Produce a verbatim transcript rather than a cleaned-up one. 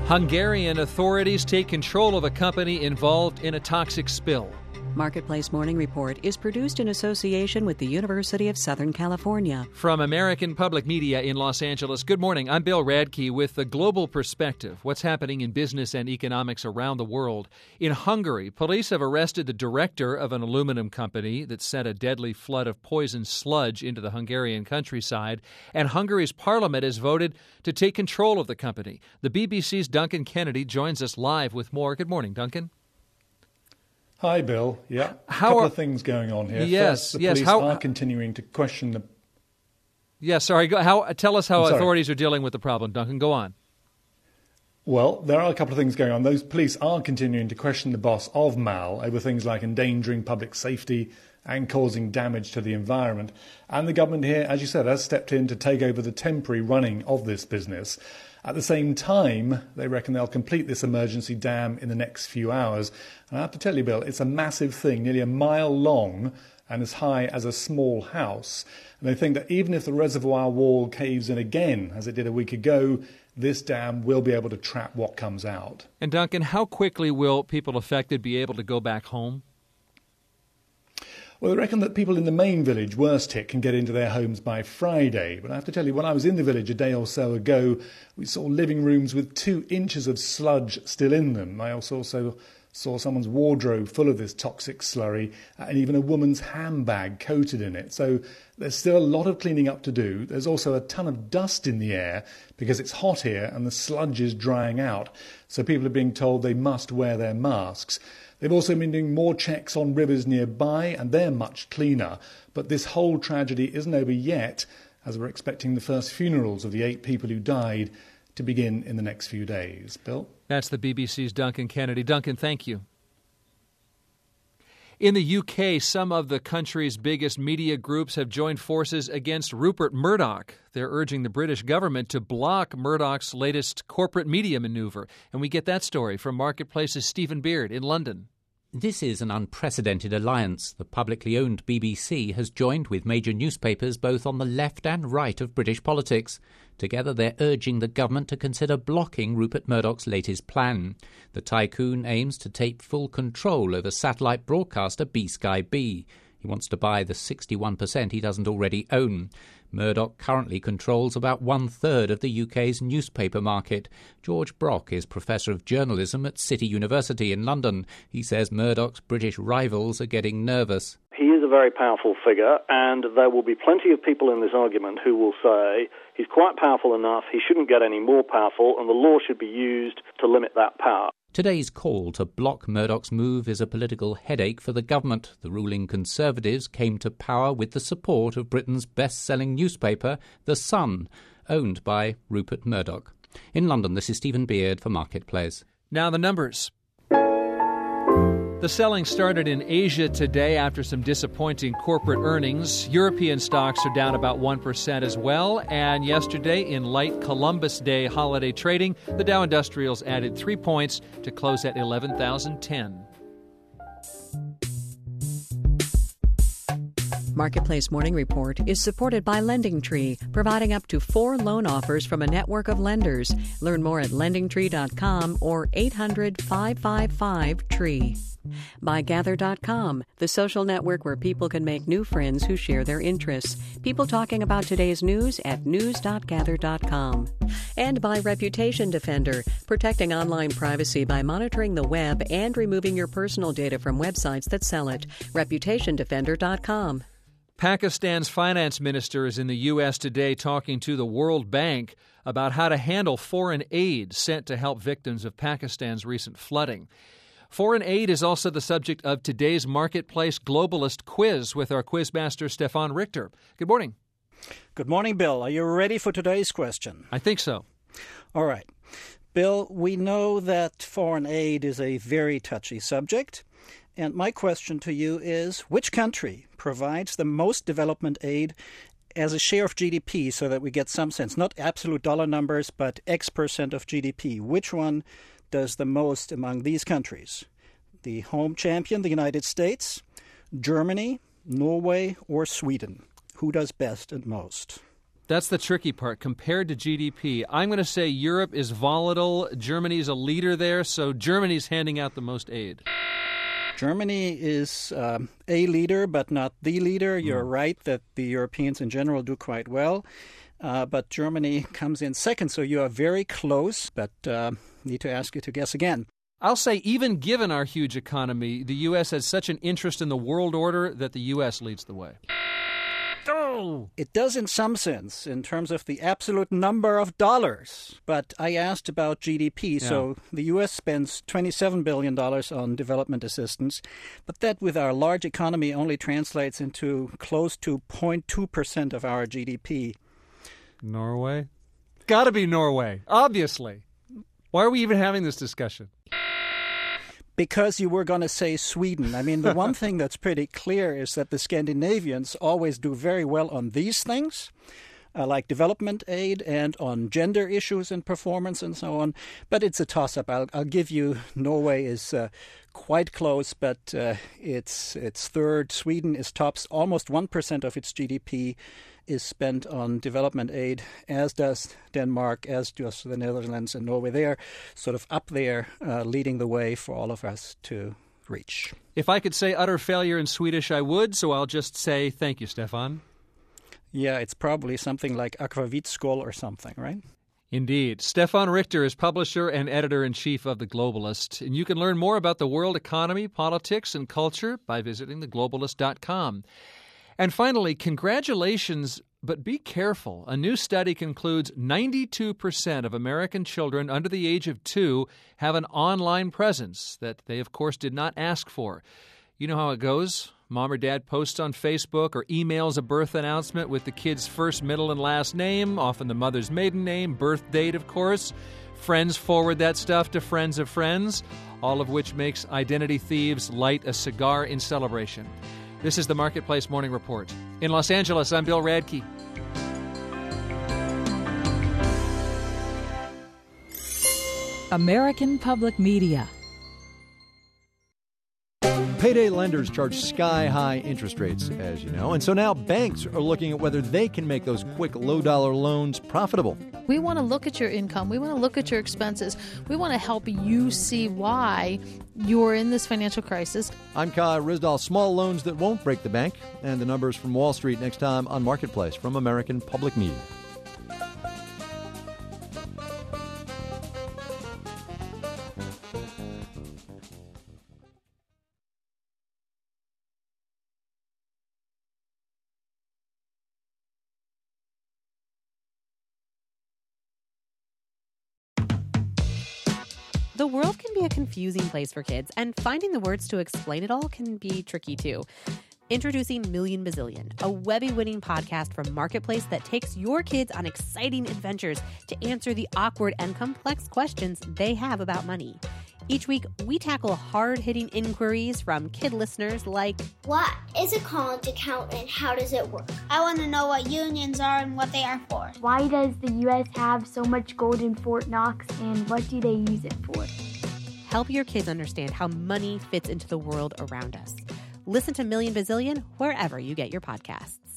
Hungarian authorities take control of a company involved in a toxic spill. Marketplace Morning Report is produced in association with the University of Southern California. From American Public Media in Los Angeles, good morning. I'm Bill Radke with the global perspective. What's happening in business and economics around the world? In Hungary, police have arrested the director of an aluminum company that sent a deadly flood of poison sludge into the Hungarian countryside, and Hungary's parliament has voted to take control of the company. The B B C's Duncan Kennedy joins us live with more. Good morning, Duncan. Hi, Bill. Yeah, a how couple are, of things going on here. Yes, First, the yes. police How, are continuing to question the... Yeah, sorry. Go, how, tell us how I'm sorry. authorities are dealing with the problem, Duncan. Go on. Well, there are a couple of things going on. Those police are continuing to question the boss of MAL over things like endangering public safety and causing damage to the environment. And the government here, as you said, has stepped in to take over the temporary running of this business. At the same time, they reckon they'll complete this emergency dam in the next few hours. And I have to tell you, Bill, it's a massive thing, nearly a mile long and as high as a small house. And they think that even if the reservoir wall caves in again, as it did a week ago, this dam will be able to trap what comes out. And Duncan, how quickly will people affected be able to go back home? Well, they reckon that people in the main village, worst hit, can get into their homes by Friday. But I have to tell you, when I was in the village a day or so ago, we saw living rooms with two inches of sludge still in them. I also also saw someone's wardrobe full of this toxic slurry and even a woman's handbag coated in it. So there's still a lot of cleaning up to do. There's also a ton of dust in the air because it's hot here and the sludge is drying out. So people are being told they must wear their masks. They've also been doing more checks on rivers nearby, and they're much cleaner. But this whole tragedy isn't over yet, as we're expecting the first funerals of the eight people who died to begin in the next few days. Bill? That's the B B C's Duncan Kennedy. Duncan, thank you. In the U K, some of the country's biggest media groups have joined forces against Rupert Murdoch. They're urging the British government to block Murdoch's latest corporate media maneuver. And we get that story from Marketplace's Stephen Beard in London. This is an unprecedented alliance. The publicly owned B B C has joined with major newspapers both on the left and right of British politics. Together, they're urging the government to consider blocking Rupert Murdoch's latest plan. The tycoon aims to take full control over satellite broadcaster B Sky B. He wants to buy the sixty-one percent he doesn't already own. Murdoch currently controls about one-third of the U K's newspaper market. George Brock is Professor of Journalism at City University in London. He says Murdoch's British rivals are getting nervous. He is a very powerful figure, and there will be plenty of people in this argument who will say he's quite powerful enough, he shouldn't get any more powerful, and the law should be used to limit that power. Today's call to block Murdoch's move is a political headache for the government. The ruling Conservatives came to power with the support of Britain's best-selling newspaper, The Sun, owned by Rupert Murdoch. In London, this is Stephen Beard for Marketplace. Now the numbers. The selling started in Asia today after some disappointing corporate earnings. European stocks are down about one percent as well. And yesterday, in light Columbus Day holiday trading, the Dow Industrials added three points to close at eleven thousand ten. Marketplace Morning Report is supported by LendingTree, providing up to four loan offers from a network of lenders. Learn more at lending tree dot com or eight hundred, five five five, T R E E. By Gather dot com, the social network where people can make new friends who share their interests. People talking about today's news at news dot gather dot com. And by Reputation Defender, protecting online privacy by monitoring the web and removing your personal data from websites that sell it. reputation defender dot com. Pakistan's finance minister is in the U S today talking to the World Bank about how to handle foreign aid sent to help victims of Pakistan's recent flooding. Foreign aid is also the subject of today's Marketplace Globalist quiz with our quizmaster, Stefan Richter. Good morning. Good morning, Bill. Are you ready for today's question? I think so. All right. Bill, we know that foreign aid is a very touchy subject. And my question to you is, which country provides the most development aid as a share of G D P so that we get some sense, not absolute dollar numbers, but X percent of G D P? Which one does the most among these countries? The home champion, the United States, Germany, Norway, or Sweden? Who does best and most? That's the tricky part, compared to G D P. I'm going to say Europe is volatile. Germany's a leader there, so Germany's handing out the most aid. Germany is um, a leader, but not the leader. You're mm. right that the Europeans in general do quite well. Uh, but Germany comes in second, so you are very close, but uh, need to ask you to guess again. I'll say even given our huge economy, the U S has such an interest in the world order that the U S leads the way. Oh! It does in some sense, in terms of the absolute number of dollars. But I asked about G D P, yeah. So the U S spends twenty-seven billion dollars on development assistance, but that with our large economy only translates into close to zero point two percent of our G D P. Norway? Gotta be Norway, obviously. Why are we even having this discussion? Because you were going to say Sweden. I mean, the one thing that's pretty clear is that the Scandinavians always do very well on these things, uh, like development aid and on gender issues and performance and so on. But it's a toss-up. I'll, I'll give you Norway is uh, quite close, but uh, it's it's third. Sweden is tops. Almost one percent of its G D P is spent on development aid, as does Denmark, as does the Netherlands and Norway. They are sort of up there uh, leading the way for all of us to reach. If I could say utter failure in Swedish, I would, so I'll just say thank you, Stefan. Yeah, it's probably something like Akvavitskål or something, right? Indeed. Stefan Richter is publisher and editor-in-chief of The Globalist, and you can learn more about the world economy, politics, and culture by visiting the globalist dot com. And finally, congratulations, but be careful. A new study concludes ninety-two percent of American children under the age of two have an online presence that they, of course, did not ask for. You know how it goes. Mom or dad posts on Facebook or emails a birth announcement with the kid's first, middle, and last name, often the mother's maiden name, birth date, of course. Friends forward that stuff to friends of friends, all of which makes identity thieves light a cigar in celebration. This is the Marketplace Morning Report. In Los Angeles, I'm Bill Radke. American Public Media. Payday lenders charge sky-high interest rates, as you know, and so now banks are looking at whether they can make those quick, low-dollar loans profitable. We want to look at your income. We want to look at your expenses. We want to help you see why you're in this financial crisis. I'm Kai Risdal. Small loans that won't break the bank, and the numbers from Wall Street next time on Marketplace from American Public Media. The world can be a confusing place for kids, and finding the words to explain it all can be tricky too. Introducing Million Bazillion, a Webby-winning podcast from Marketplace that takes your kids on exciting adventures to answer the awkward and complex questions they have about money. Each week, we tackle hard-hitting inquiries from kid listeners like, what is a college account and how does it work? I want to know what unions are and what they are for. Why does the U S have so much gold in Fort Knox and what do they use it for? Help your kids understand how money fits into the world around us. Listen to Million Bazillion wherever you get your podcasts.